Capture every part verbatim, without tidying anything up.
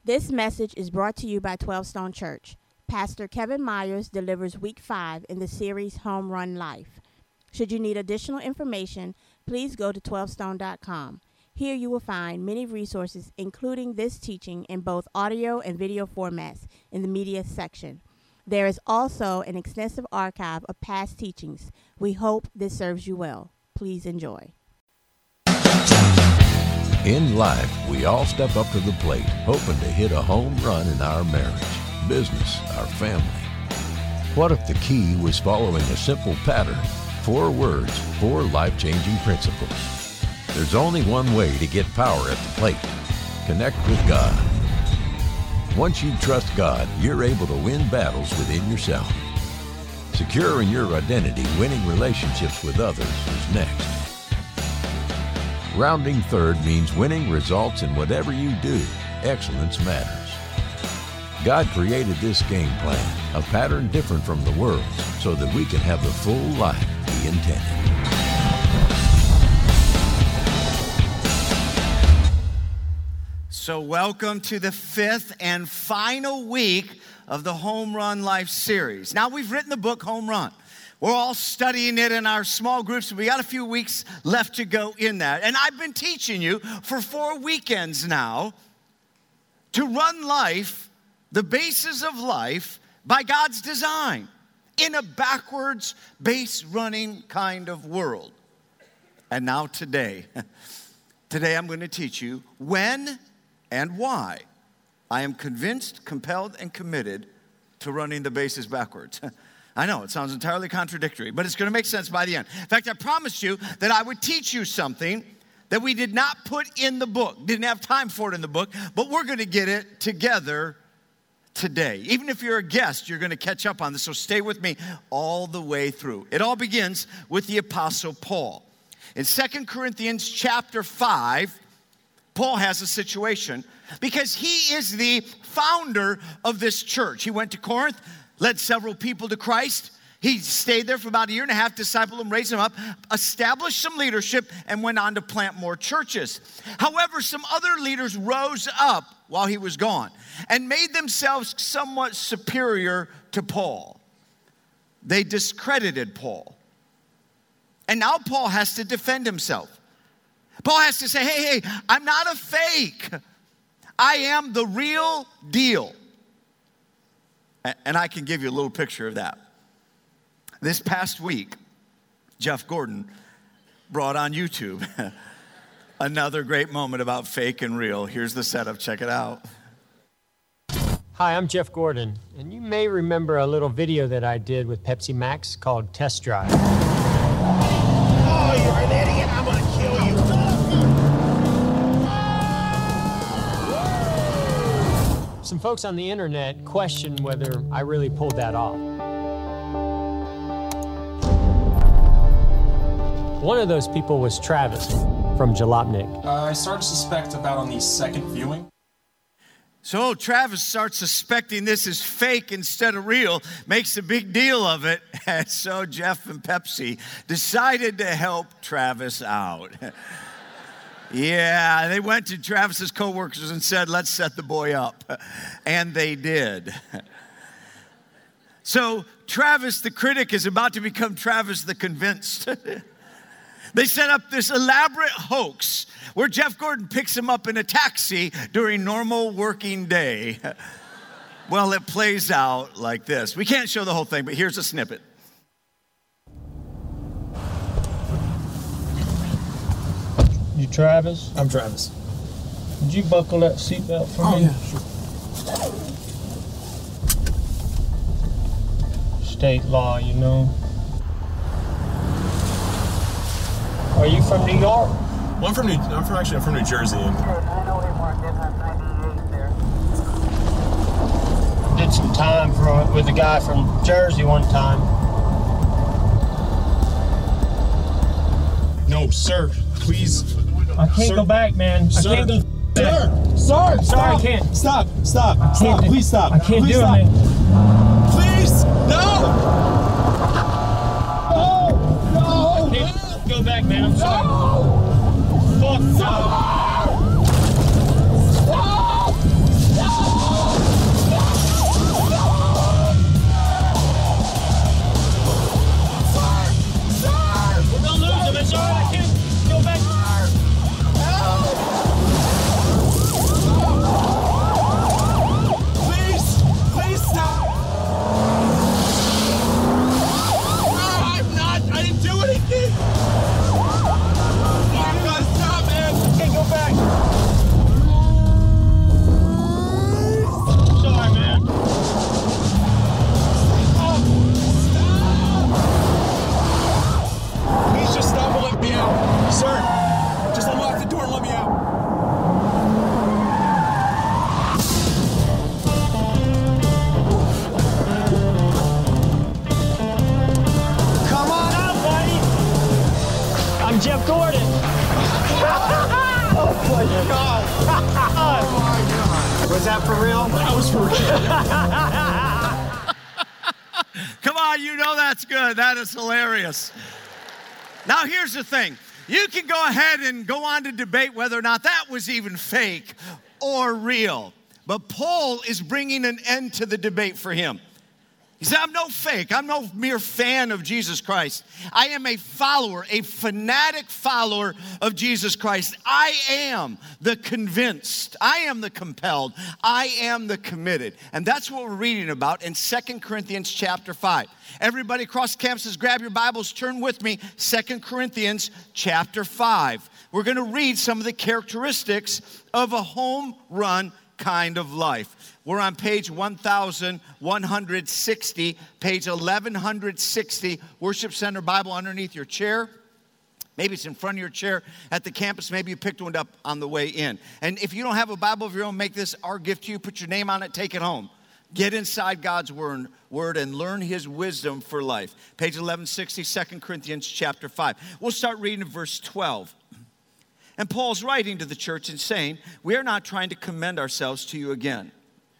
This message is brought to you by twelve Stone Church. Pastor Kevin Myers delivers week five in the series Home Run Life. Should you need additional information, please go to twelve stone dot com. Here you will find many resources, including this teaching in both audio and video formats in the media section. There is also an extensive archive of past teachings. We hope this serves you well. Please enjoy. In life, we all step up to the plate, hoping to hit a home run in our marriage, business, our family. What if the key was following a simple pattern? Four words, four life-changing principles. There's only one way to get power at the plate. Connect with God. Once you trust God, you're able to win battles within yourself. Secure in your identity, winning relationships with others is next. Rounding third means winning results in whatever you do. Excellence matters. God created this game plan, a pattern different from the world's, so that we can have the full life He intended. So welcome to the fifth and final week of the Home Run Life series. Now, we've written the book Home Run. We're all studying it in our small groups. We got a few weeks left to go in that. And I've been teaching you for four weekends now to run life, the basis of life, by God's design in a backwards, base-running kind of world. And now today, today I'm going to teach you when and why I am convinced, compelled, and committed to running the bases backwards. I know, it sounds entirely contradictory, but it's going to make sense by the end. In fact, I promised you that I would teach you something that we did not put in the book, didn't have time for it in the book, but we're going to get it together today. Even if you're a guest, you're going to catch up on this, so stay with me all the way through. It all begins with the Apostle Paul. In Second Corinthians chapter five, Paul has a situation because he is the founder of this church. He went to Corinth, led several people to Christ. He stayed there for about a year and a half, discipled them, raised them up, established some leadership, and went on to plant more churches. However, some other leaders rose up while he was gone and made themselves somewhat superior to Paul. They discredited Paul. And now Paul has to defend himself. Paul has to say, hey, hey, I'm not a fake. I am the real deal. And I can give you a little picture of that. This past week, Jeff Gordon brought on YouTube another great moment about fake and real. Here's the setup. Check it out. Hi, I'm Jeff Gordon, and you may remember a little video that I did with Pepsi Max called Test Drive. Oh, you're an idiot. I'm going to kill you. Some folks on the internet question whether I really pulled that off. One of those people was Travis from Jalopnik. Uh, I started to suspect about on the second viewing. So Travis starts suspecting this is fake instead of real, makes a big deal of it, and so Jeff and Pepsi decided to help Travis out. Yeah, they went to Travis's coworkers and said, let's set the boy up. And they did. So Travis the critic is about to become Travis the convinced. They set up this elaborate hoax where Jeff Gordon picks him up in a taxi during normal working day. Well, it plays out like this. We can't show the whole thing, but here's a snippet. You Travis? I'm Travis. Did you buckle that seatbelt for oh, me? Yeah, sure. State law, you know. Are you from New York? Well, I'm from New. I'm from actually. I'm from New Jersey. And... Did some time for with a guy from Jersey one time. No, sir. Please. I can't sir. go back, man. Sir. I can't go. Sir. Sir. Sorry, Stop. I can't. Stop. Stop. I Stop. can't, Please stop. I can't Please do stop. it, man. Please. No. No. No. I can't go back, man. I'm sorry. No. Fuck no. Stop. Stop. not for real? That was for real. Come on, you know that's good. That is hilarious. Now, here's the thing. You can go ahead and go on to debate whether or not that was even fake or real. But Paul is bringing an end to the debate for him. He said, I'm no fake. I'm no mere fan of Jesus Christ. I am a follower, a fanatic follower of Jesus Christ. I am the convinced. I am the compelled. I am the committed. And that's what we're reading about in Second Corinthians chapter five. Everybody across campuses, grab your Bibles, turn with me, Second Corinthians chapter five. We're going to read some of the characteristics of a home run kind of life. We're on page one thousand one hundred sixty, page eleven sixty, Worship Center Bible underneath your chair. Maybe it's in front of your chair at the campus. Maybe you picked one up on the way in. And if you don't have a Bible of your own, make this our gift to you. Put your name on it, take it home. Get inside God's word, word and learn his wisdom for life. Page eleven sixty, Second Corinthians chapter five. We'll start reading verse twelve. And Paul's writing to the church and saying, we are not trying to commend ourselves to you again,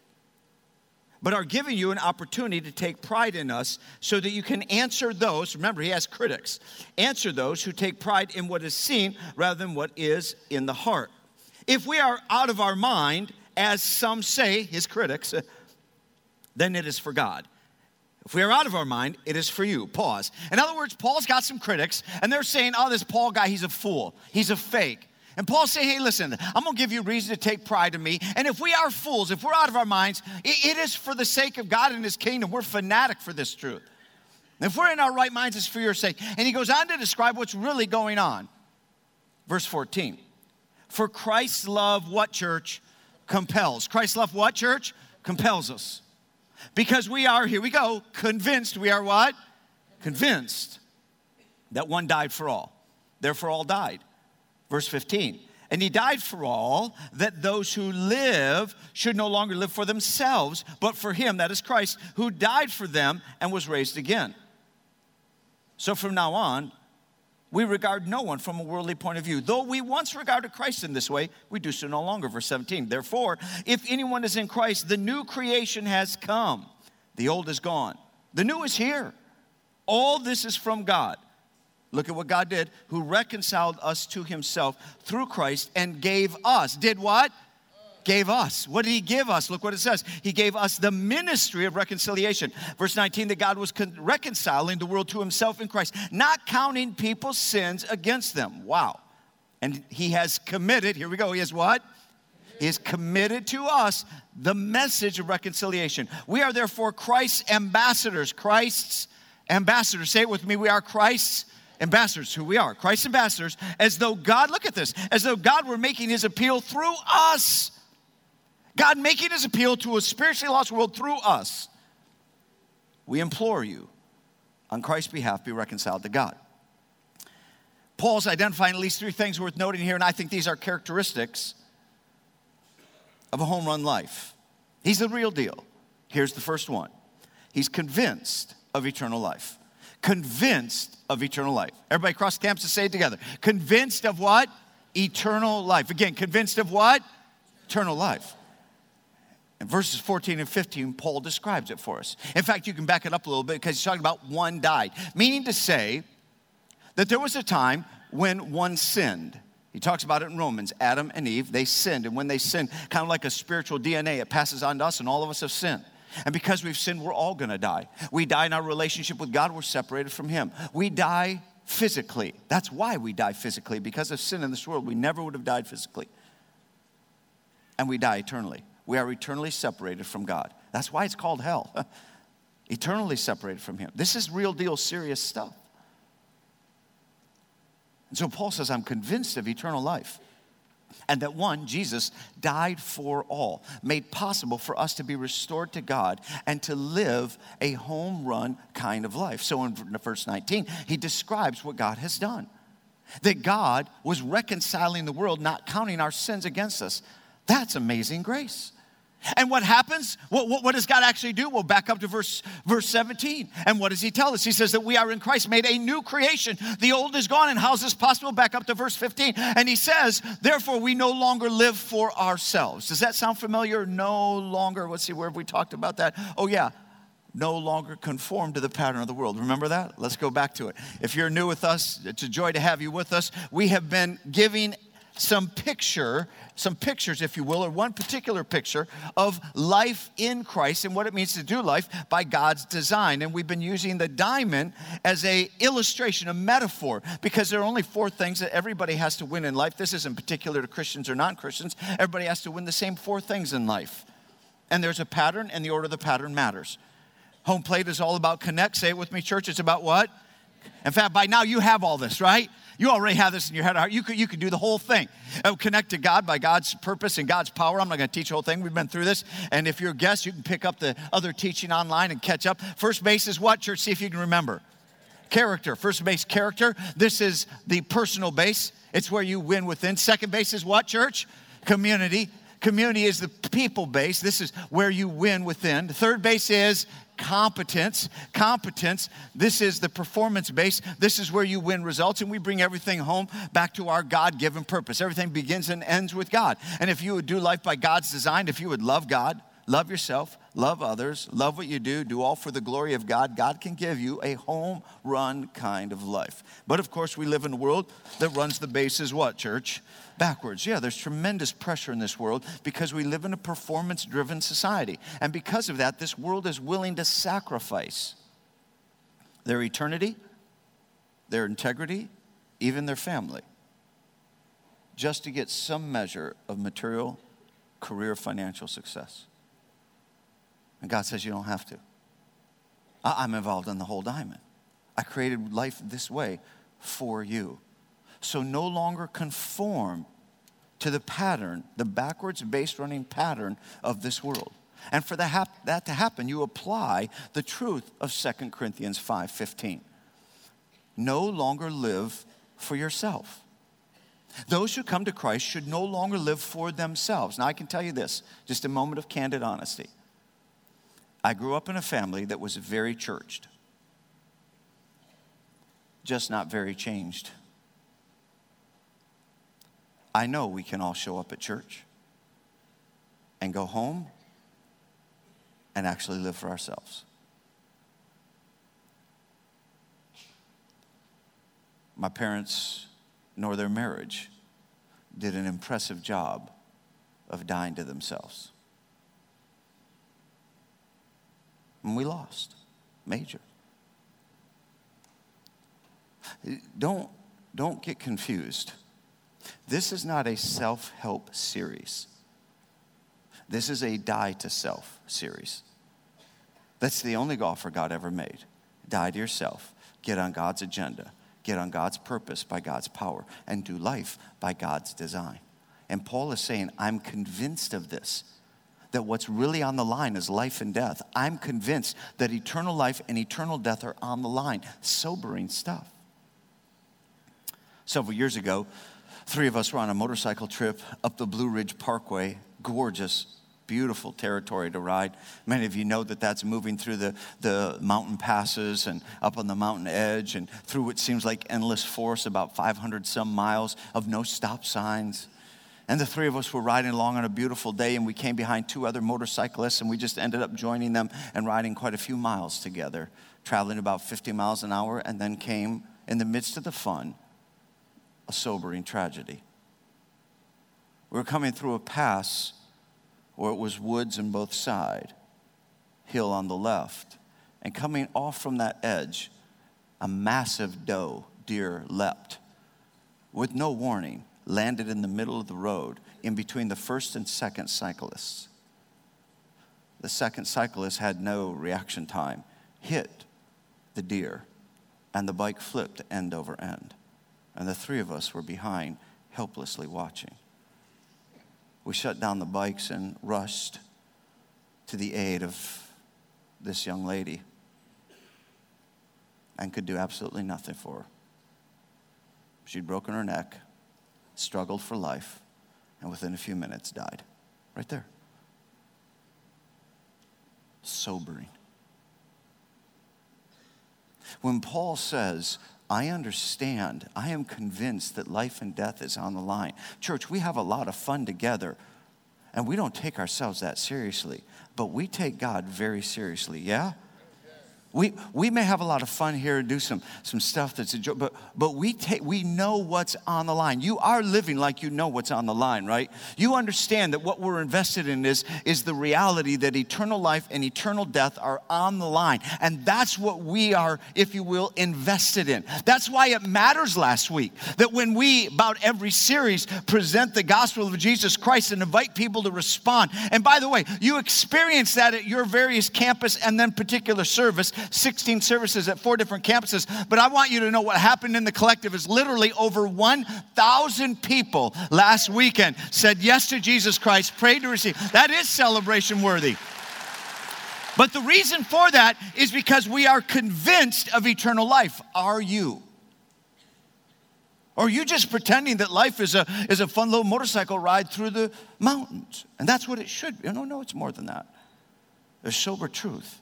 but are giving you an opportunity to take pride in us so that you can answer those, remember he has critics, answer those who take pride in what is seen rather than what is in the heart. If we are out of our mind, as some say, his critics, then it is for God. If we are out of our mind, it is for you. Pause. In other words, Paul's got some critics, and they're saying, oh, this Paul guy, he's a fool. He's a fake. And Paul's saying, hey, listen, I'm going to give you reason to take pride in me. And if we are fools, if we're out of our minds, it, it is for the sake of God and his kingdom. We're fanatic for this truth. And if we're in our right minds, it's for your sake. And he goes on to describe what's really going on. Verse fourteen. For Christ's love, what, church? Compels. Christ's love, what, church? Compels us. Because we are, here we go, convinced. We are what? Convinced that one died for all. Therefore all died. Verse fifteen, and he died for all, that those who live should no longer live for themselves, but for him, that is Christ, who died for them and was raised again. So from now on, we regard no one from a worldly point of view. Though we once regarded Christ in this way, we do so no longer. Verse seventeen, therefore, if anyone is in Christ, the new creation has come. The old is gone. The new is here. All this is from God. Look at what God did, who reconciled us to himself through Christ and gave us. Did what? Gave us. What did he give us? Look what it says. He gave us the ministry of reconciliation. Verse nineteen, that God was con- reconciling the world to himself in Christ, not counting people's sins against them. Wow. And he has committed, here we go, he has what? He has committed to us the message of reconciliation. We are therefore Christ's ambassadors. Christ's ambassadors. Say it with me. We are Christ's ambassadors, who we are, Christ's ambassadors, as though God, look at this, as though God were making his appeal through us. God making his appeal to a spiritually lost world through us. We implore you, on Christ's behalf, be reconciled to God. Paul's identifying at least three things worth noting here, and I think these are characteristics of a home run life. He's the real deal. Here's the first one. He's convinced of eternal life. Convinced of eternal life. Everybody across the campus, say it together. Convinced of what? Eternal life. Again, convinced of what? Eternal life. In verses fourteen and fifteen, Paul describes it for us. In fact, you can back it up a little bit because he's talking about one died. Meaning to say that there was a time when one sinned. He talks about it in Romans. Adam and Eve, they sinned. And when they sinned, kind of like a spiritual D N A, it passes on to us, and all of us have sinned. And because we've sinned, we're all going to die. We die in our relationship with God. We're separated from him. We die physically. That's why we die physically. Because of sin in this world, we never would have died physically. And we die eternally. We are eternally separated from God. That's why it's called hell. Eternally separated from him. This is real deal, serious stuff. And so Paul says, I'm convinced of eternal life. And that one, Jesus, died for all, made possible for us to be restored to God and to live a home run kind of life. So in verse nineteen, he describes what God has done. That God was reconciling the world, not counting our sins against us. That's amazing grace. And what happens? What, what, what does God actually do? We'll back up to verse, verse seventeen. And what does he tell us? He says that we are in Christ, made a new creation. The old is gone. And how is this possible? Back up to verse fifteen. And he says, therefore, we no longer live for ourselves. Does that sound familiar? No longer. Let's see, where have we talked about that? Oh, yeah. No longer conform to the pattern of the world. Remember that? Let's go back to it. If you're new with us, it's a joy to have you with us. We have been giving some picture, some pictures, if you will, or one particular picture of life in Christ and what it means to do life by God's design. And we've been using the diamond as a illustration, a metaphor, because there are only four things that everybody has to win in life. This isn't particular to Christians or non-Christians. Everybody has to win the same four things in life. And there's a pattern, and the order of the pattern matters. Home plate is all about connect. Say it with me, church. It's about what? In fact, by now you have all this, right? You already have this in your head. You could, you could do the whole thing. Uh, connect to God by God's purpose and God's power. I'm not going to teach the whole thing. We've been through this. And if you're a guest, you can pick up the other teaching online and catch up. First base is what, church? See if you can remember. Character. First base, character. This is the personal base. It's where you win within. Second base is what, church? Community. Community is the people base. This is where you win within. The third base is competence. Competence, this is the performance base. This is where you win results, and we bring everything home back to our God-given purpose. Everything begins and ends with God. And if you would do life by God's design, if you would love God, love yourself, love others, love what you do, do all for the glory of God, God can give you a home run kind of life. But of course, we live in a world that runs the bases, what, church? Backwards. Yeah, there's tremendous pressure in this world because we live in a performance-driven society. And because of that, this world is willing to sacrifice their eternity, their integrity, even their family, just to get some measure of material, career, financial success. And God says you don't have to. I'm involved in the whole diamond. I created life this way for you. So no longer conform to the pattern, the backwards base running pattern of this world. And for that to happen, you apply the truth of Second Corinthians five fifteen. No longer live for yourself. Those who come to Christ should no longer live for themselves. Now I can tell you this, just a moment of candid honesty. I grew up in a family that was very churched, just not very changed. I know we can all show up at church and go home and actually live for ourselves. My parents, nor their marriage, did an impressive job of dying to themselves. And we lost, major. Don't, don't get confused. This is not a self-help series. This is a die to self series. That's the only offer God ever made. Die to yourself. Get on God's agenda. Get on God's purpose by God's power. And do life by God's design. And Paul is saying, I'm convinced of this. That what's really on the line is life and death. I'm convinced that eternal life and eternal death are on the line. Sobering stuff. Several years ago, three of us were on a motorcycle trip up the Blue Ridge Parkway. Gorgeous, beautiful territory to ride. Many of you know that that's moving through the, the mountain passes and up on the mountain edge and through what seems like endless forest, about five hundred some miles of no stop signs. And the three of us were riding along on a beautiful day, and we came behind two other motorcyclists, and we just ended up joining them and riding quite a few miles together, traveling about fifty miles an hour, and then came, in the midst of the fun, a sobering tragedy. We were coming through a pass where it was woods on both sides, hill on the left, and coming off from that edge, a massive doe deer leapt with no warning, landed in the middle of the road in between the first and second cyclists. The second cyclist had no reaction time, hit the deer, and the bike flipped end over end. And the three of us were behind, helplessly watching. We shut down the bikes and rushed to the aid of this young lady and could do absolutely nothing for her. She'd broken her neck, struggled for life, and within a few minutes died. Right there. sobering. When Paul says, I understand, I am convinced that life and death is on the line. Church, we have a lot of fun together, and we don't take ourselves that seriously, but we take God very seriously, yeah? We we may have a lot of fun here and do some, some stuff that's a joke, but, but we take we know what's on the line. You are living like you know what's on the line, right? You understand that what we're invested in is, is the reality that eternal life and eternal death are on the line. And that's what we are, if you will, invested in. That's why it matters last week that when we, about every series, present the gospel of Jesus Christ and invite people to respond. And by the way, you experience that at your various campus and then particular service. sixteen services at four different campuses. But I want you to know what happened in the collective is literally over one thousand people last weekend said yes to Jesus Christ, prayed to receive. That is celebration worthy. But the reason for that is because we are convinced of eternal life. Are you? Or are you just pretending that life is a, is a fun little motorcycle ride through the mountains? And that's what it should be. No, no, it's more than that. There's sober truth.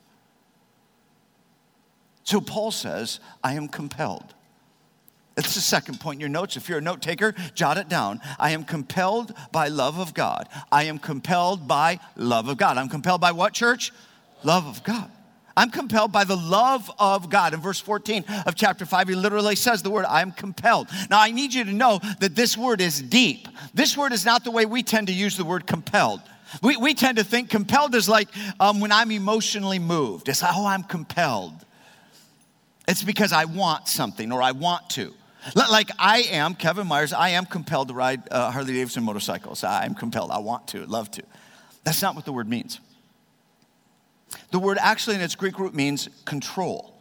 So Paul says, I am compelled. It's the second point in your notes. If you're a note taker, jot it down. I am compelled by love of God. I am compelled by love of God. I'm compelled by what, church? Love of God. I'm compelled by the love of God. In verse fourteen of chapter five, he literally says the word, I am compelled. Now, I need you to know that this word is deep. This word is not the way we tend to use the word compelled. We, we tend to think compelled is like um, when I'm emotionally moved. It's like, oh, I'm compelled. It's because I want something or I want to. Like I am, Kevin Myers, I am compelled to ride uh, Harley Davidson motorcycles. I am compelled. I want to, love to. That's not what the word means. The word actually in its Greek root means control.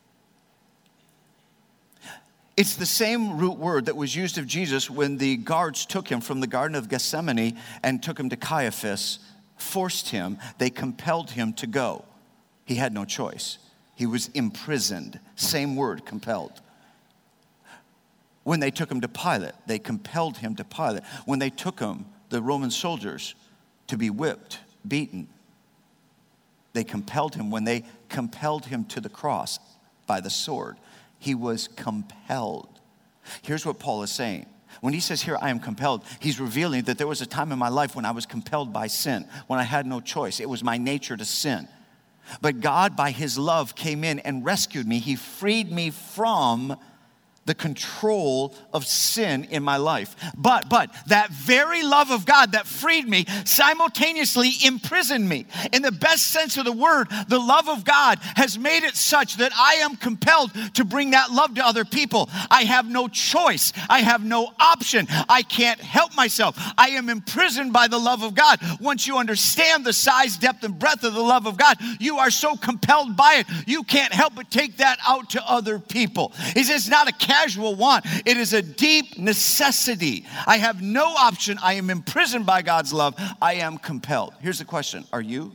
It's the same root word that was used of Jesus when the guards took him from the Garden of Gethsemane and took him to Caiaphas, forced him, they compelled him to go. He had no choice. He was imprisoned. Same word, compelled. When they took him to Pilate, they compelled him to Pilate. When they took him, the Roman soldiers, to be whipped, beaten, they compelled him. When they compelled him to the cross by the sword, he was compelled. Here's what Paul is saying. When he says here, I am compelled, he's revealing that there was a time in my life when I was compelled by sin, when I had no choice. It was my nature to sin. But God, by his love, came in and rescued me. He freed me from the control of sin in my life. But, but, that very love of God that freed me simultaneously imprisoned me. In the best sense of the word, the love of God has made it such that I am compelled to bring that love to other people. I have no choice. I have no option. I can't help myself. I am imprisoned by the love of God. Once you understand the size, depth, and breadth of the love of God, you are so compelled by it, you can't help but take that out to other people. It's not a casual want. It is a deep necessity. I have no option. I am imprisoned by God's love. I am compelled. Here's the question. Are you?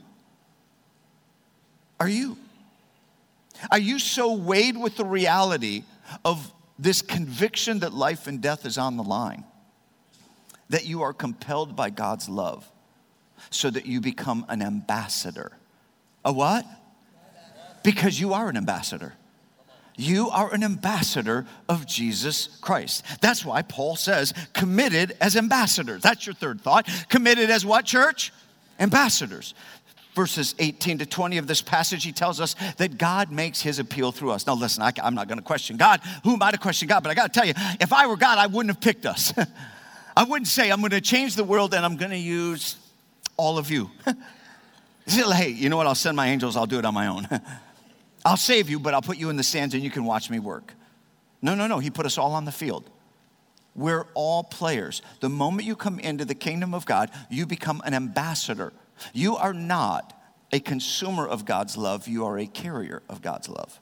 Are you? Are you so weighed with the reality of this conviction that life and death is on the line that you are compelled by God's love so that you become an ambassador? A what? Because you are an ambassador. You are an ambassador of Jesus Christ. That's why Paul says committed as ambassadors. That's your third thought. Committed as what, church? Ambassadors. Verses eighteen to twenty of this passage, he tells us that God makes his appeal through us. Now listen, I, I'm not going to question God. Who am I to question God? But I got to tell you, if I were God, I wouldn't have picked us. I wouldn't say, I'm going to change the world and I'm going to use all of you. Hey, you know what? I'll send my angels. I'll do it on my own. I'll save you, but I'll put you in the stands and you can watch me work. No, no, no. He put us all on the field. We're all players. The moment you come into the kingdom of God, you become an ambassador. You are not a consumer of God's love. You are a carrier of God's love.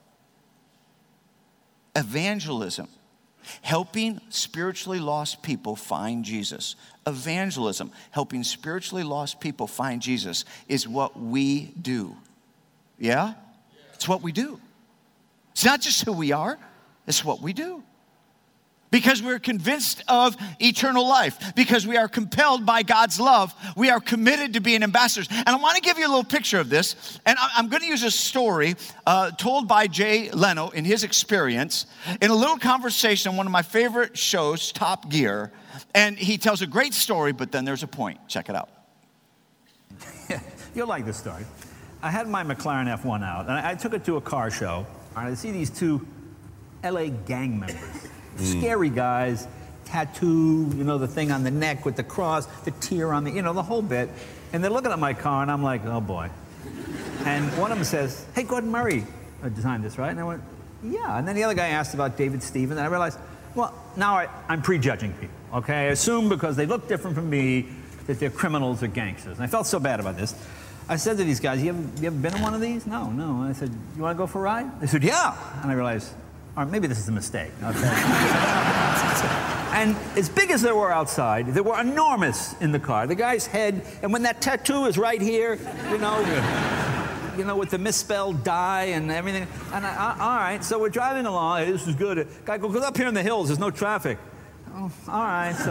Evangelism, helping spiritually lost people find Jesus. Evangelism, helping spiritually lost people find Jesus, is what we do. Yeah? It's what we do. It's not just who we are, it's what we do. Because we're convinced of eternal life, because we are compelled by God's love, we are committed to being ambassadors. And I want to give you a little picture of this, and I'm going to use a story uh, told by Jay Leno in his experience in a little conversation on one of my favorite shows, Top Gear, and he tells a great story, but then there's a point. Check it out. You'll like this story. I had my McLaren F one out, and I took it to a car show, and I see these two L A gang members. Scary guys, tattoo, you know, the thing on the neck with the cross, the tear on the, you know, the whole bit. And they're looking at my car, and I'm like, oh, boy. And one of them says, hey, Gordon Murray designed this, right? And I went, yeah. And then the other guy asked about David Stephen, and I realized, well, now I, I'm prejudging people, okay? I assume because they look different from me that they're criminals or gangsters. And I felt so bad about this. I said to these guys, you ever, you ever been in one of these? No, no. And I said, you want to go for a ride? They said, yeah. And I realized, or maybe this is a mistake, okay? And as big as they were outside, they were enormous in the car. The guy's head, and when that tattoo is right here, you know, you know, with the misspelled die and everything. And I, I, all right, so we're driving along. Hey, this is good. Guy goes, up here in the hills, there's no traffic. Oh, all right, so.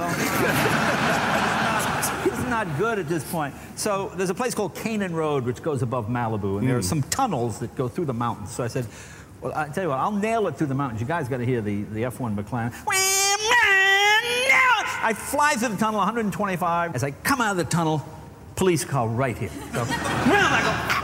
He's not good at this point. So there's a place called Canaan Road, which goes above Malibu, and mm. there are some tunnels that go through the mountains. So I said, well, I tell you what, I'll nail it through the mountains. You guys got to hear the, the F one McLaren. I fly through the tunnel, one hundred twenty-five. As I come out of the tunnel, police car right here. So, I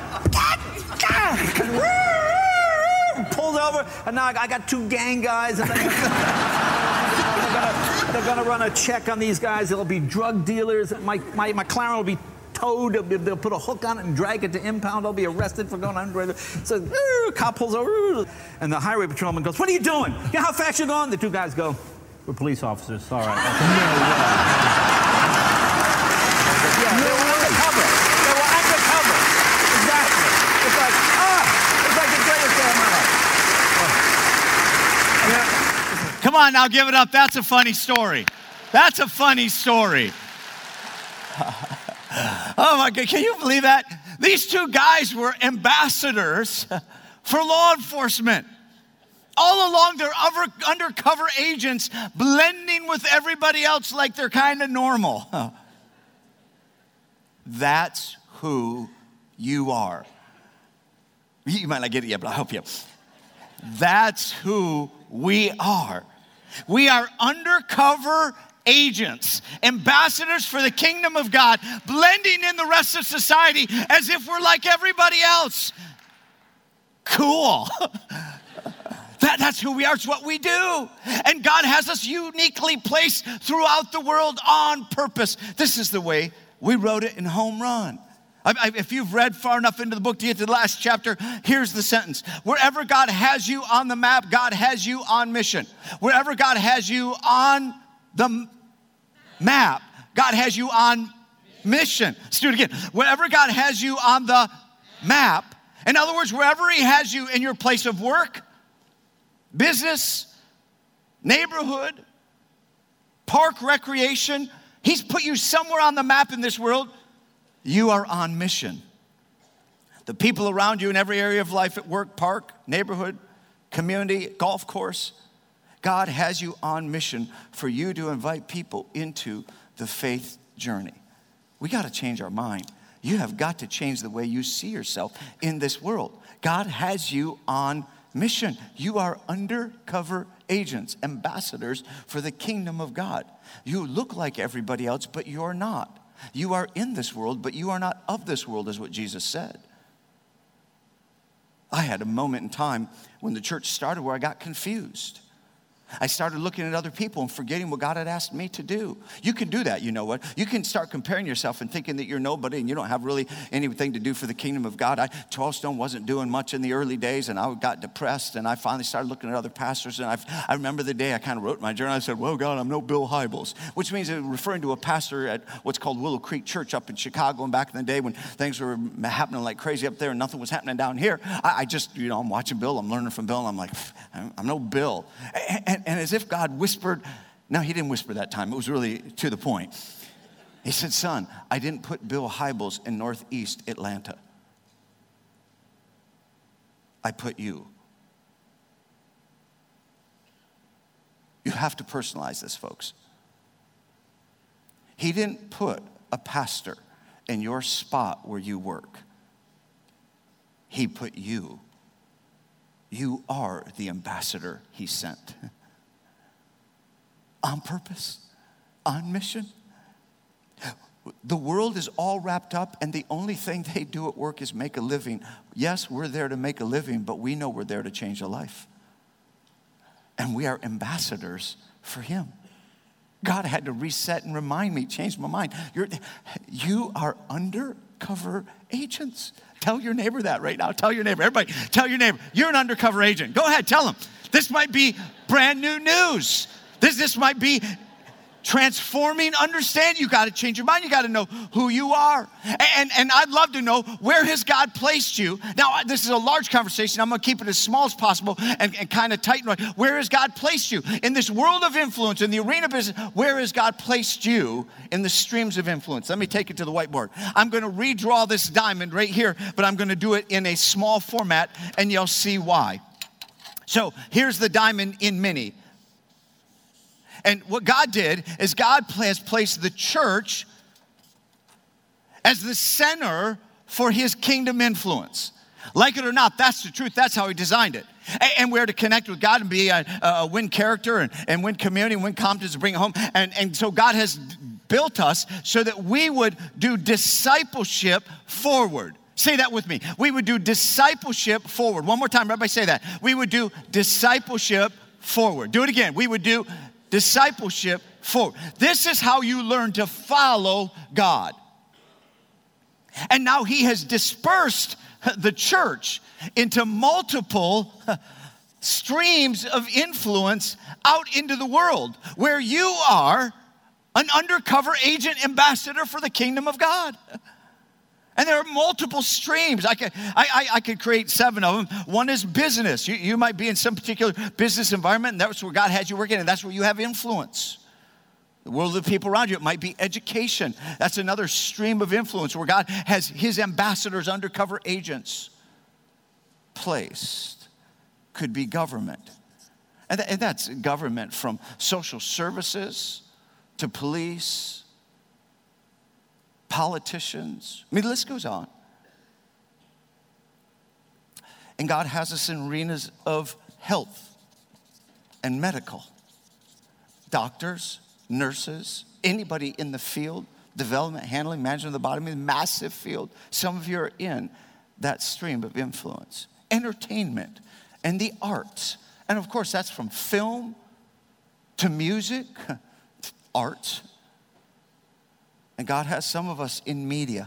go, pulled over, and now I got two gang guys. And they're gonna, they're gonna run a check on these guys. They'll be drug dealers. My, my McLaren will be towed. They'll, they'll put a hook on it and drag it to impound. They'll be arrested for going under. So, uh, cop pulls over, and the highway patrolman goes, what are you doing? You know how fast you're going? The two guys go, we're police officers. All right. Yeah, they were undercover. They were undercover. Exactly. It's like, ah, it's like the greatest day of my life. Oh. Come on now, give it up. That's a funny story. That's a funny story. Oh my God, can you believe that? These two guys were ambassadors for law enforcement. All along, they're over, undercover agents blending with everybody else like they're kind of normal. That's who you are. You might not get it yet, but I'll help you. That's who we are. We are undercover agents, ambassadors for the kingdom of God, blending in the rest of society as if we're like everybody else. Cool. That, that's who we are. It's what we do. And God has us uniquely placed throughout the world on purpose. This is the way we wrote it in Home Run. I, I, if you've read far enough into the book to get to the last chapter, here's the sentence. Wherever God has you on the map, God has you on mission. Wherever God has you on the map, God has you on mission. Let's do it again. Wherever God has you on the map, in other words, wherever He has you in your place of work, business, neighborhood, park, recreation, He's put you somewhere on the map in this world. You are on mission. The people around you in every area of life, at work, park, neighborhood, community, golf course, God has you on mission for you to invite people into the faith journey. We got to change our mind. You have got to change the way you see yourself in this world. God has you on mission. You are undercover agents, ambassadors for the kingdom of God. You look like everybody else, but you're not. You are in this world, but you are not of this world, is what Jesus said. I had a moment in time when the church started where I got confused. I started looking at other people and forgetting what God had asked me to do. You can do that, you know what? You can start comparing yourself and thinking that you're nobody and you don't have really anything to do for the kingdom of God. I, twelve Stone wasn't doing much in the early days, and I got depressed, and I finally started looking at other pastors, and I've, I remember the day I kind of wrote in my journal, I said, well, God, I'm no Bill Hybels, which means referring to a pastor at what's called Willow Creek Church up in Chicago, and back in the day when things were happening like crazy up there and nothing was happening down here, I, I just, you know, I'm watching Bill, I'm learning from Bill, and I'm like, I'm, I'm no Bill. And, and, and as if God whispered, no, He didn't whisper that time. It was really to the point. He said, son, I didn't put Bill Hybels in Northeast Atlanta. I put you. You have to personalize this, folks. He didn't put a pastor in your spot where you work. He put you. You are the ambassador he sent. On purpose, on mission. The world is all wrapped up, and the only thing they do at work is make a living. Yes, we're there to make a living, but we know we're there to change a life. And we are ambassadors for him. God had to reset and remind me, change my mind. You're, you are undercover agents. Tell your neighbor that right now. Tell your neighbor. Everybody, tell your neighbor, you're an undercover agent. Go ahead, tell them. This might be brand new news. This, this might be transforming understanding. You got to change your mind. You got to know who you are. And, and I'd love to know, where has God placed you? Now, this is a large conversation. I'm going to keep it as small as possible and, and kind of tighten. Where has God placed you? In this world of influence, in the arena of business, where has God placed you in the streams of influence? Let me take it to the whiteboard. I'm going to redraw this diamond right here, but I'm going to do it in a small format, and you'll see why. So here's the diamond in mini. And what God did is God has placed the church as the center for his kingdom influence. Like it or not, that's the truth. That's how he designed it. And we're to connect with God and be a, a win character and, and win community and win confidence and bring it home. And, and so God has built us so that we would do discipleship forward. Say that with me. We would do discipleship forward. One more time, everybody say that. We would do discipleship forward. Do it again. We would do discipleship forward. This is how you learn to follow God. And now he has dispersed the church into multiple streams of influence out into the world, where you are an undercover agent ambassador for the kingdom of God. And there are multiple streams. I could, I, I, I could create seven of them. One is business. You, you might be in some particular business environment, and that's where God has you working, and that's where you have influence. The world of the people around you. It might be education. That's another stream of influence where God has his ambassadors, undercover agents placed. Could be government. And, th- and that's government, from social services to police, politicians. I mean, the list goes on. And God has us in arenas of health and medical. Doctors, nurses, anybody in the field, development, handling, management of the body, I mean, massive field. Some of you are in that stream of influence. Entertainment and the arts. And of course, that's from film to music, art. And God has some of us in media,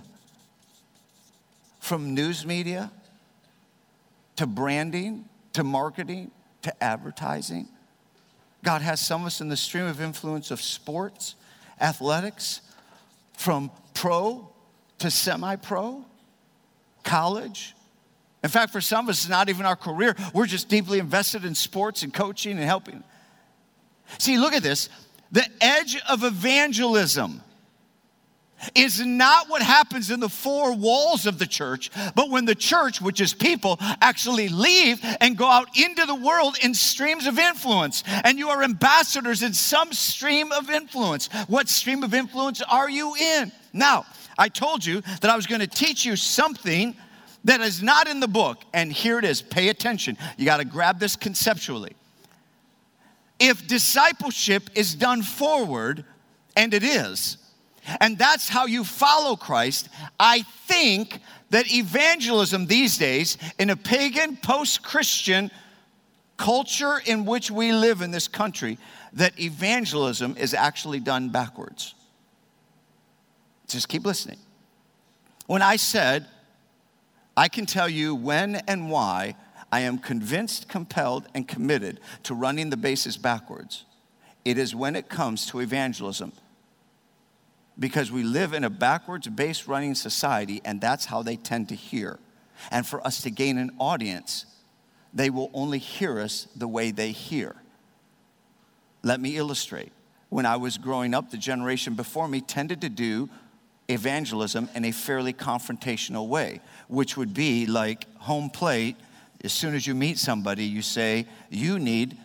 from news media to branding to marketing to advertising. God has some of us in the stream of influence of sports, athletics, from pro to semi-pro, college. In fact, for some of us, it's not even our career. We're just deeply invested in sports and coaching and helping. See, look at this. The edge of evangelism is not what happens in the four walls of the church, but when the church, which is people, actually leave and go out into the world in streams of influence. And you are ambassadors in some stream of influence. What stream of influence are you in? Now, I told you that I was going to teach you something that is not in the book. And here it is. Pay attention. You got to grab this conceptually. If discipleship is done forward, and it is, and that's how you follow Christ, I think that evangelism these days, in a pagan, post-Christian culture in which we live in this country, that evangelism is actually done backwards. Just keep listening. When I said, I can tell you when and why I am convinced, compelled, and committed to running the bases backwards, it is when it comes to evangelism. Because we live in a backwards base running society, and that's how they tend to hear. And for us to gain an audience, they will only hear us the way they hear. Let me illustrate. When I was growing up, the generation before me tended to do evangelism in a fairly confrontational way, which would be like home plate. As soon as you meet somebody, you say, you need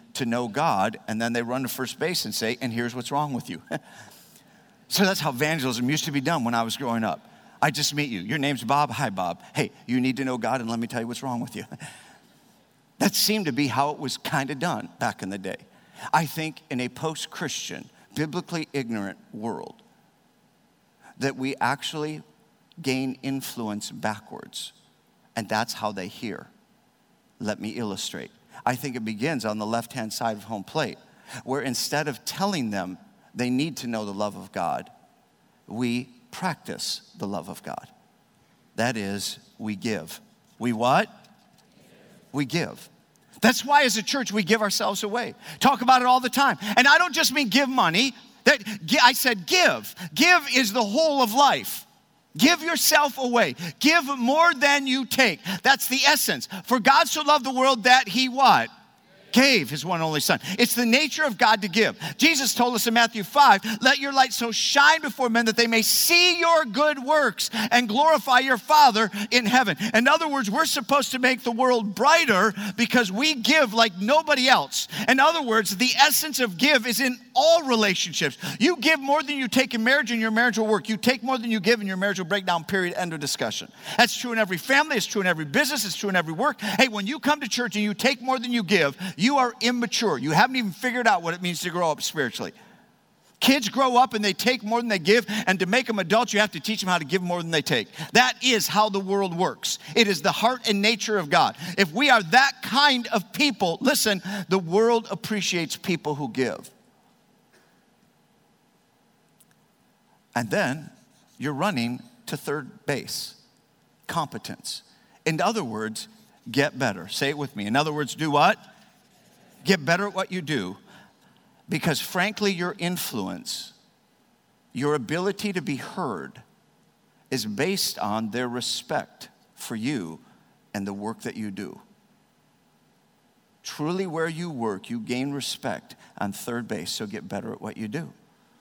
to know God, and then they run to first base and say, and here's what's wrong with you. So that's how evangelism used to be done when I was growing up. I just meet you. Your name's Bob. Hi, Bob. Hey, you need to know God, and let me tell you what's wrong with you. That seemed to be how it was kind of done back in the day. I think in a post-Christian, biblically ignorant world, that we actually gain influence backwards, and that's how they hear. Let me illustrate. I think it begins on the left-hand side of home plate, where instead of telling them they need to know the love of God, we practice the love of God. That is, we give. We what? We give. That's why as a church we give ourselves away. Talk about it all the time. And I don't just mean give money. That I said give. Give is the whole of life. Give yourself away. Give more than you take. That's the essence. For God so loved the world that he what? Gave his one and only son. It's the nature of God to give. Jesus told us in Matthew five, let your light so shine before men that they may see your good works and glorify your Father in heaven. In other words, we're supposed to make the world brighter because we give like nobody else. In other words, the essence of give is in all relationships. You give more than you take in marriage and your marriage will work. You take more than you give and your marriage will break down, period, end of discussion. That's true in every family. It's true in every business. It's true in every work. Hey, when you come to church and you take more than you give, you are immature. You haven't even figured out what it means to grow up spiritually. Kids grow up and they take more than they give, and to make them adults, you have to teach them how to give more than they take. That is how the world works. It is the heart and nature of God. If we are that kind of people, listen, the world appreciates people who give. And then you're running to third base. Competence. In other words, get better. Say it with me. In other words, do what? Get better at what you do. Because frankly, your influence, your ability to be heard, is based on their respect for you and the work that you do. Truly where you work, you gain respect on third base, so get better at what you do.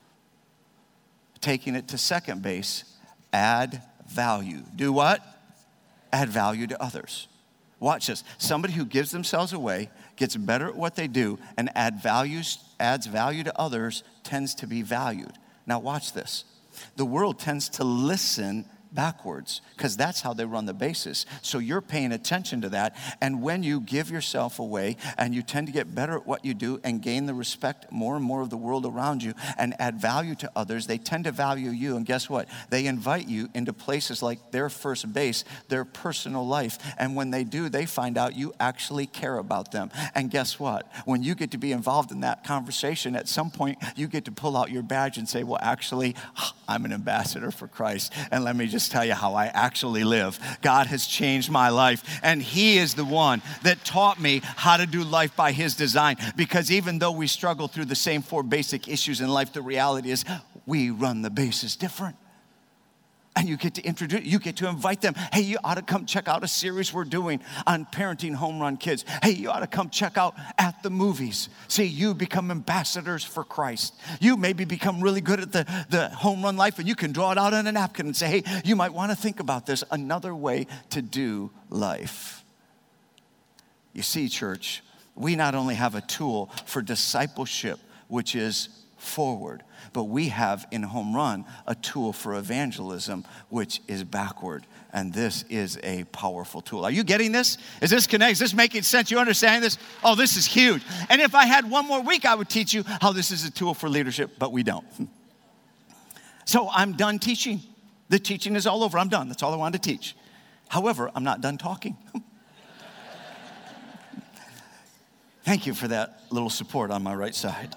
Taking it to second base, add value. Do what? Add value to others. Watch this. Somebody who gives themselves away, gets better at what they do, and add values, adds value to others, tends to be valued. Now watch this. The world tends to listen backwards because that's how they run the bases. So you're paying attention to that, and when you give yourself away and you tend to get better at what you do and gain the respect more and more of the world around you and add value to others, they tend to value you, and guess what? They invite you into places like their first base, their personal life, and when they do, they find out you actually care about them. And guess what? When you get to be involved in that conversation, at some point you get to pull out your badge and say, well, actually, I'm an ambassador for Christ, and let me just tell you how I actually live. God has changed my life, and he is the one that taught me how to do life by his design, because even though we struggle through the same four basic issues in life, the reality is we run the bases different. And you get to introduce, you get to invite them. Hey, you ought to come check out a series we're doing on parenting home run kids. Hey, you ought to come check out At the Movies. See, you become ambassadors for Christ. You maybe become really good at the, the home run life, and you can draw it out on a napkin and say, hey, you might want to think about this, another way to do life. You see, church, we not only have a tool for discipleship, which is forward, but we have in Home Run a tool for evangelism, which is backward. And this is a powerful tool. Are you getting this? Is this connected? Is this making sense? You understand this? Oh, this is huge. And if I had one more week, I would teach you how this is a tool for leadership, but we don't. So I'm done teaching. The teaching is all over. I'm done. That's all I wanted to teach. However, I'm not done talking. Thank you for that little support on my right side.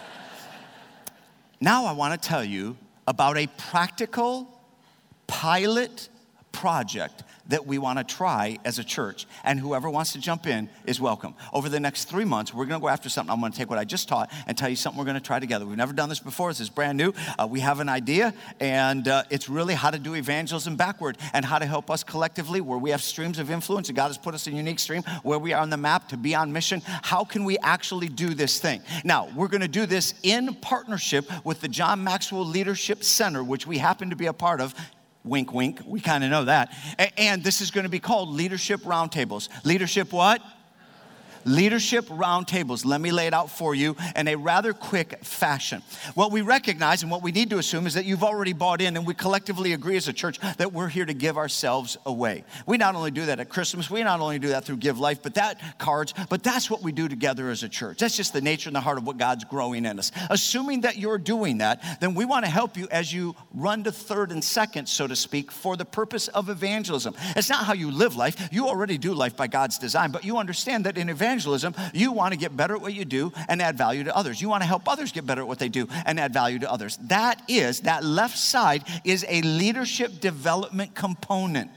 Now I want to tell you about a practical pilot project that we want to try as a church. And whoever wants to jump in is welcome. Over the next three months, we're going to go after something. I'm going to take what I just taught and tell you something we're going to try together. We've never done this before. This is brand new. Uh, we have an idea, and uh, it's really how to do evangelism backward and how to help us collectively where we have streams of influence, and God has put us in a unique stream where we are on the map to be on mission. How can we actually do this thing? Now, we're going to do this in partnership with the John Maxwell Leadership Center, which we happen to be a part of. Wink, wink. We kind of know that. And this is going to be called Leadership Roundtables. Leadership what? Leadership roundtables. Let me lay it out for you in a rather quick fashion. What we recognize and what we need to assume is that you've already bought in, and we collectively agree as a church that we're here to give ourselves away. We not only do that at Christmas, we not only do that through Give Life, but that cards, but that's what we do together as a church. That's just the nature and the heart of what God's growing in us. Assuming that you're doing that, then we want to help you as you run to third and second, so to speak, for the purpose of evangelism. It's not how you live life. You already do life by God's design, but you understand that in evangelism, you want to get better at what you do and add value to others. You want to help others get better at what they do and add value to others. That is, that left side is a leadership development component.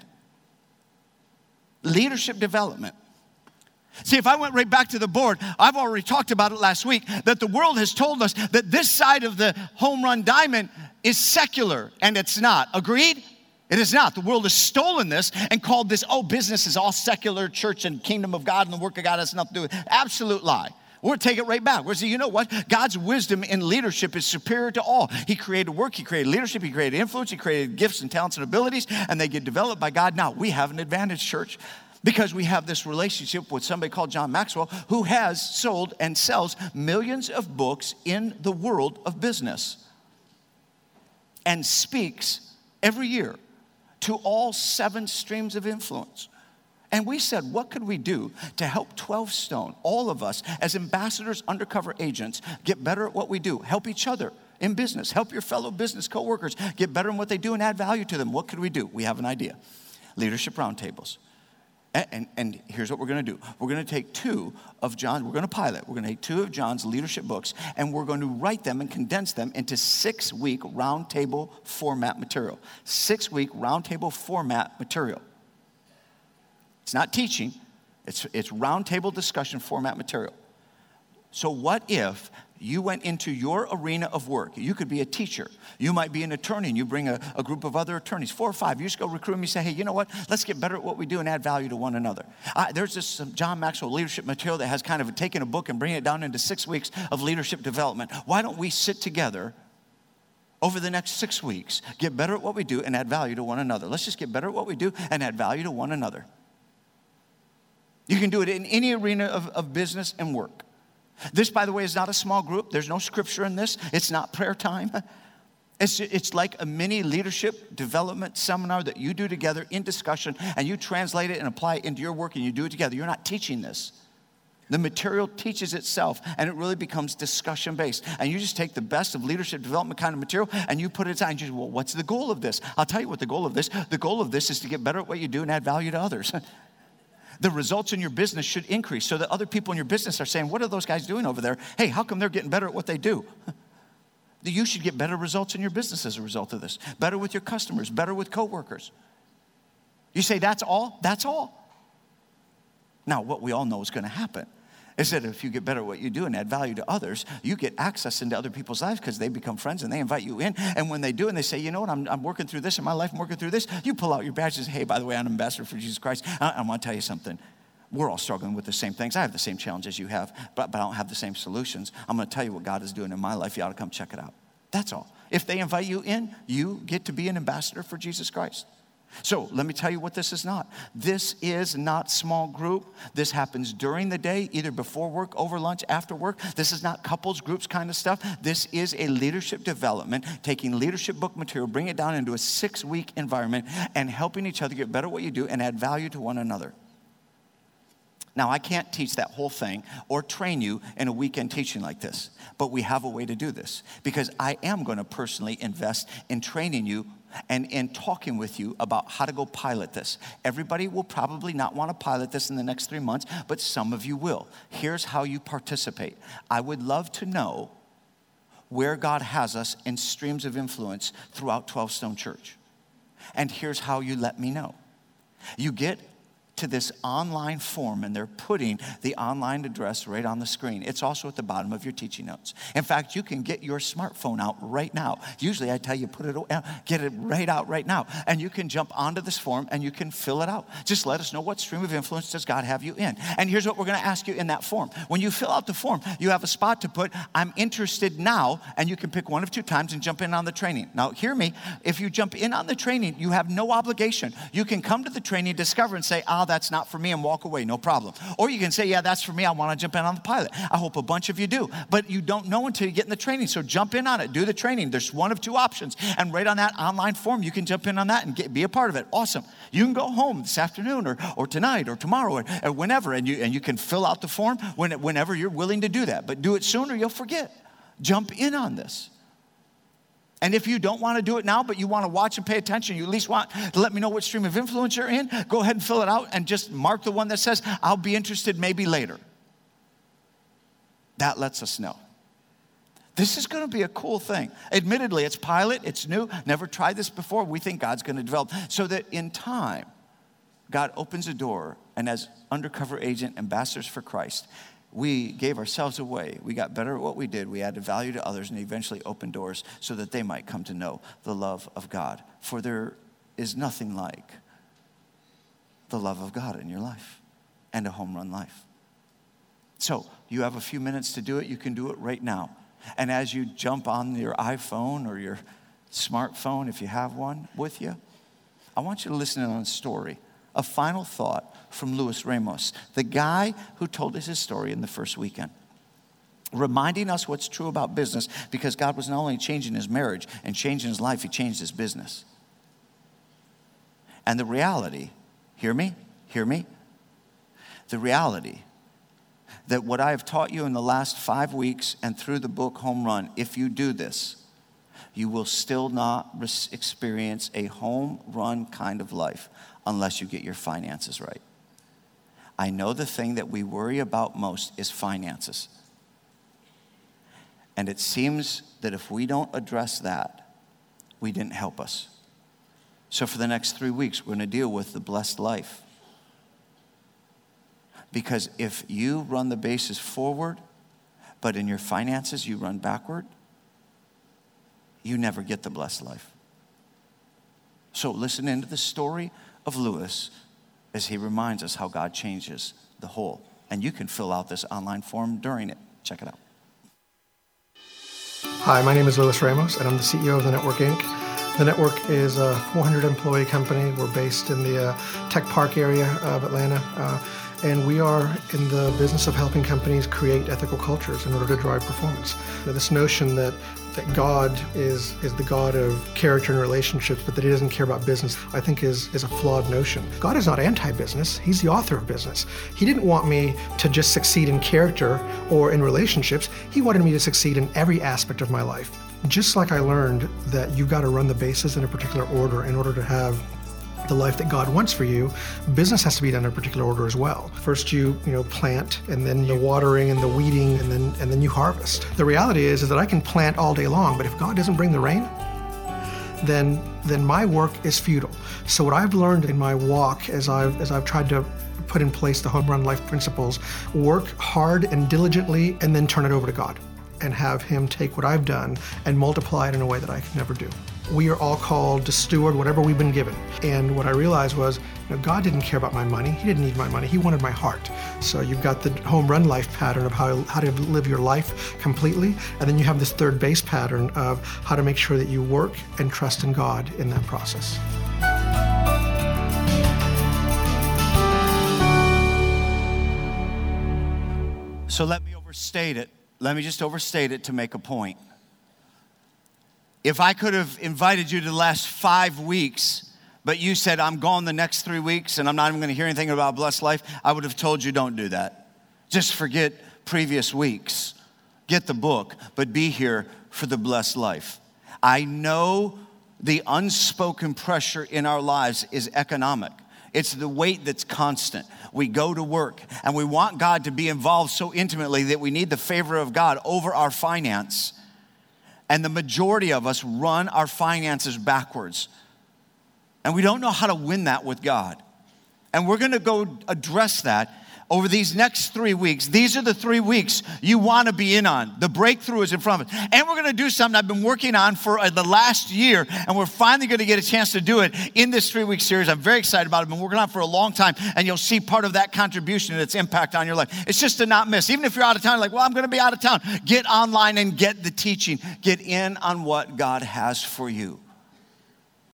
Leadership development. See, if I went right back to the board, I've already talked about it last week, that the world has told us that this side of the home run diamond is secular, and it's not. Agreed? It is not. The world has stolen this and called this, oh, business is all secular, church and kingdom of God and the work of God has nothing to do with it. Absolute lie. We're going to take it right back. We're going to say, you know what? God's wisdom in leadership is superior to all. He created work, he created leadership, he created influence, he created gifts and talents and abilities, and they get developed by God. Now, we have an advantage, church, because we have this relationship with somebody called John Maxwell, who has sold and sells millions of books in the world of business and speaks every year to all seven streams of influence. And we said, what could we do to help twelve Stone, all of us as ambassadors, undercover agents, get better at what we do, help each other in business, help your fellow business coworkers get better in what they do and add value to them. What could we do? We have an idea. Leadership roundtables. And, and, and here's what we're going to do. We're going to take two of John, we're going to pilot, we're going to take two of John's leadership books, and we're going to write them and condense them into six-week roundtable format material. Six-week roundtable format material. It's not teaching, it's, it's roundtable discussion format material. So what if you went into your arena of work? You could be a teacher. You might be an attorney, and you bring a, a group of other attorneys, four or five. You just go recruit them. You say, hey, you know what? Let's get better at what we do and add value to one another. Uh, there's this some John Maxwell leadership material that has kind of taken a book and bringing it down into six weeks of leadership development. Why don't we sit together over the next six weeks, get better at what we do and add value to one another? Let's just get better at what we do and add value to one another. You can do it in any arena of, of business and work. This, by the way, is not a small group. There's no scripture in this. It's not prayer time. It's, it's like a mini leadership development seminar that you do together in discussion, and you translate it and apply it into your work, and you do it together. You're not teaching this. The material teaches itself, and it really becomes discussion-based. And you just take the best of leadership development kind of material, and you put it aside, and you say, well, what's the goal of this? I'll tell you what the goal of this. The goal of this is to get better at what you do and add value to others. The results in your business should increase so that other people in your business are saying, what are those guys doing over there? Hey, how come they're getting better at what they do? You should get better results in your business as a result of this. Better with your customers, better with coworkers. You say, that's all? That's all. Now, what we all know is going to happen is that if you get better at what you do and add value to others, you get access into other people's lives because they become friends and they invite you in. And when they do and they say, you know what, I'm, I'm working through this in my life, I'm working through this, you pull out your badge and say, hey, by the way, I'm an ambassador for Jesus Christ. I, I want to tell you something. We're all struggling with the same things. I have the same challenges you have, but, but I don't have the same solutions. I'm going to tell you what God is doing in my life. You ought to come check it out. That's all. If they invite you in, you get to be an ambassador for Jesus Christ. So let me tell you what this is not. This is not small group. This happens during the day, either before work, over lunch, after work. This is not couples, groups kind of stuff. This is a leadership development, taking leadership book material, bring it down into a six-week environment, and helping each other get better at what you do and add value to one another. Now, I can't teach that whole thing or train you in a weekend teaching like this, but we have a way to do this because I am going to personally invest in training you and in talking with you about how to go pilot this. Everybody will probably not want to pilot this in the next three months, but some of you will. Here's how you participate. I would love to know where God has us in streams of influence throughout twelve Stone Church. And here's how you let me know. You get to this online form, and they're putting the online address right on the screen. It's also at the bottom of your teaching notes. In fact, you can get your smartphone out right now. Usually I tell you, put it out, get it right out right now. And you can jump onto this form and you can fill it out. Just let us know what stream of influence does God have you in. And here's what we're going to ask you in that form. When you fill out the form, you have a spot to put, I'm interested now, and you can pick one of two times and jump in on the training. Now, hear me. If you jump in on the training, you have no obligation. You can come to the training, discover, and say, ah, that's not for me, and walk away, no problem. Or you can say, yeah, that's for me, I want to jump in on the pilot. I hope a bunch of you do. But you don't know until you get in the training, so jump in on it, do the training. There's one of two options, and right on that online form, you can jump in on that and get, be a part of it. Awesome. You can go home this afternoon or, or tonight or tomorrow or, or whenever, and you, and you can fill out the form when, whenever you're willing to do that. But do it soon or you'll forget. Jump in on this. And if you don't want to do it now, but you want to watch and pay attention, you at least want to let me know what stream of influence you're in, go ahead and fill it out and just mark the one that says, I'll be interested maybe later. That lets us know. This is going to be a cool thing. Admittedly, it's pilot, it's new, never tried this before. We think God's going to develop so that in time, God opens a door, and as undercover agent ambassadors for Christ, we gave ourselves away. We got better at what we did. We added value to others and eventually opened doors so that they might come to know the love of God. For there is nothing like the love of God in your life and a home run life. So you have a few minutes to do it. You can do it right now. And as you jump on your iPhone or your smartphone, if you have one with you, I want you to listen in on a story. A final thought from Luis Ramos, the guy who told us his story in the first weekend, reminding us what's true about business, because God was not only changing his marriage and changing his life, he changed his business. And the reality, hear me, hear me, the reality that what I have taught you in the last five weeks and through the book Home Run, if you do this, you will still not experience a home run kind of life unless you get your finances right. I know the thing that we worry about most is finances. And it seems that if we don't address that, we didn't help us. So for the next three weeks, we're going to deal with the blessed life. Because if you run the bases forward, but in your finances you run backward, you never get the blessed life. So listen into the story of Luis as he reminds us how God changes the whole. And you can fill out this online form during it. Check it out. Hi, my name is Luis Ramos, and I'm the C E O of The Network, Incorporated. The Network is a four hundred employee company. We're based in the uh, Tech Park area of Atlanta. Uh, And we are in the business of helping companies create ethical cultures in order to drive performance. Now, this notion that, that God is, is the God of character and relationships, but that he doesn't care about business, I think is, is a flawed notion. God is not anti-business. He's the author of business. He didn't want me to just succeed in character or in relationships. He wanted me to succeed in every aspect of my life. Just like I learned that you've got to run the bases in a particular order in order to have the life that God wants for you, business has to be done in a particular order as well. First you, you know, plant, and then the watering and the weeding, and then and then you harvest. The reality is, is that I can plant all day long, but if God doesn't bring the rain, then then my work is futile. So what I've learned in my walk as I've as I've tried to put in place the home run life principles, work hard and diligently and then turn it over to God and have him take what I've done and multiply it in a way that I could never do. We are all called to steward whatever we've been given. And what I realized was, you know, God didn't care about my money. He didn't need my money. He wanted my heart. So you've got the home run life pattern of how, how to live your life completely. And then you have this third base pattern of how to make sure that you work and trust in God in that process. So let me overstate it. Let me just overstate it to make a point. If I could have invited you to the last five weeks, but you said, I'm gone the next three weeks and I'm not even going to hear anything about blessed life, I would have told you don't do that. Just forget previous weeks. Get the book, but be here for the blessed life. I know the unspoken pressure in our lives is economic. It's the weight that's constant. We go to work and we want God to be involved so intimately that we need the favor of God over our finance. And the majority of us run our finances backwards. And we don't know how to win that with God. And we're going to go address that over these next three weeks. These are the three weeks you want to be in on. The breakthrough is in front of us. And we're going to do something I've been working on for the last year, and we're finally going to get a chance to do it in this three-week series. I'm very excited about it. I've been working on it for a long time, and you'll see part of that contribution and its impact on your life. It's just to not miss. Even if you're out of town, like, well, I'm going to be out of town. Get online and get the teaching. Get in on what God has for you.